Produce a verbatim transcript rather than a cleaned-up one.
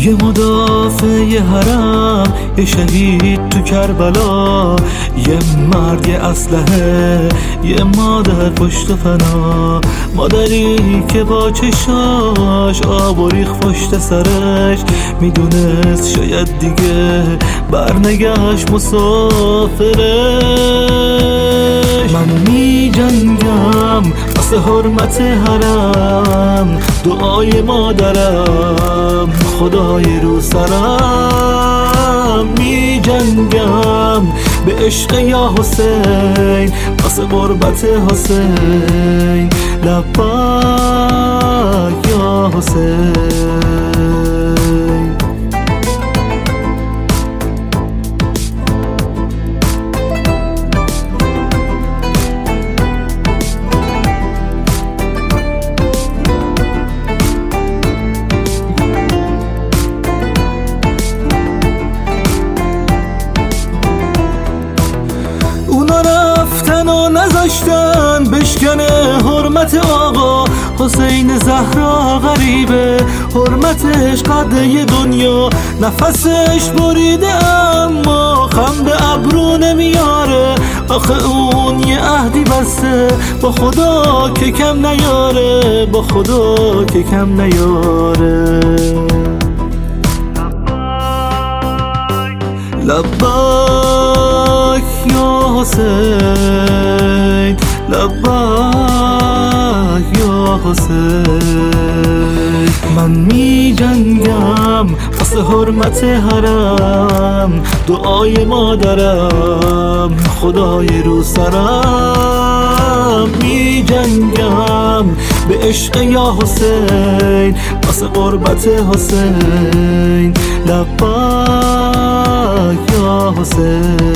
یه مدافع یه حرم، یه شهید تو کربلا، یه مرد یه اسلحه، یه مادر پشت فنا. مادری که با چشاش آب و ریخ پشت سرش، میدونست شاید دیگه برنگشت مسافرش. من می جنگم واسه حرمت حرم، دعای مادرم خدای رو سرم. می جنگم به عشق یا حسین، واسه غربت حسین. لبیک یا حسین. رفتن و نذاشتن بشکنه حرمت آقا حسین زهرا. غریبه حرمتش قده دنیا، نفسش بریده اما خم به ابرو نمیاره. آخه اون یه عهدی بسته با خدا که کم نیاره، با خدا که کم نیاره. لبیک یا حسین، لبیک یا حسین. من می جنگم واسه حرمت حرم، دعای مادرم خدای رو سرم. می جنگم به عشق یا حسین، واسه غربت حسین. لبیک یا حسین.